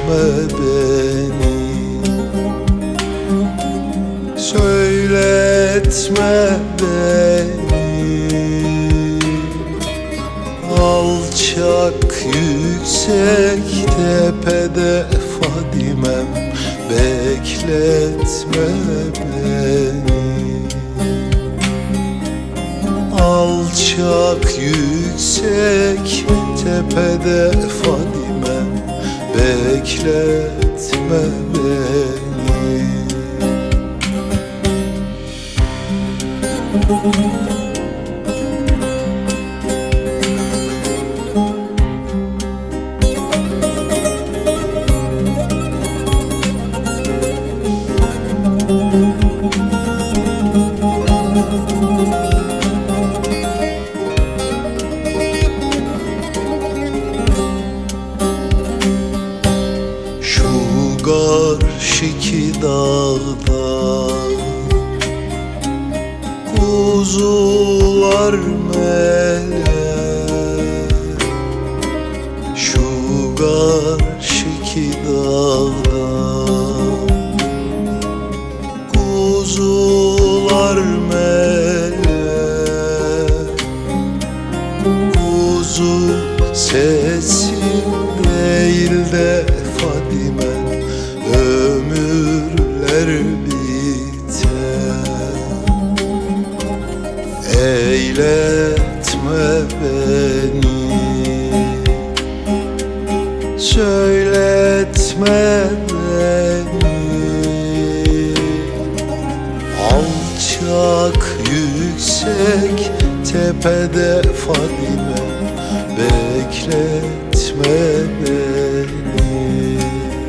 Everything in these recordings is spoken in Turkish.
beni. Söyletme beni. Alçak yüksek tepede Fadimem, bekletme beni. Alçak yüksek tepede Fadimem, bekletme beni. Karşıki dağda kuzular melek, şu karşıki dağda kuzular melek. Kuzu sesi değil de Fadime, ömürler biter. Eyletme beni, söyletme beni. Alçak yüksek tepede Fadime, bekletme beni.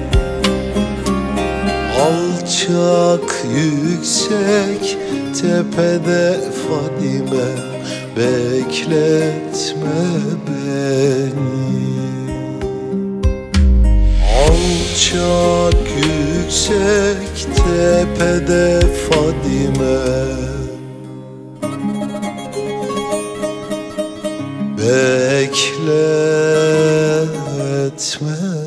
Alçak yüksek tepede Fadime, bekletme beni. Alçak yüksek tepede Fadime, bekletme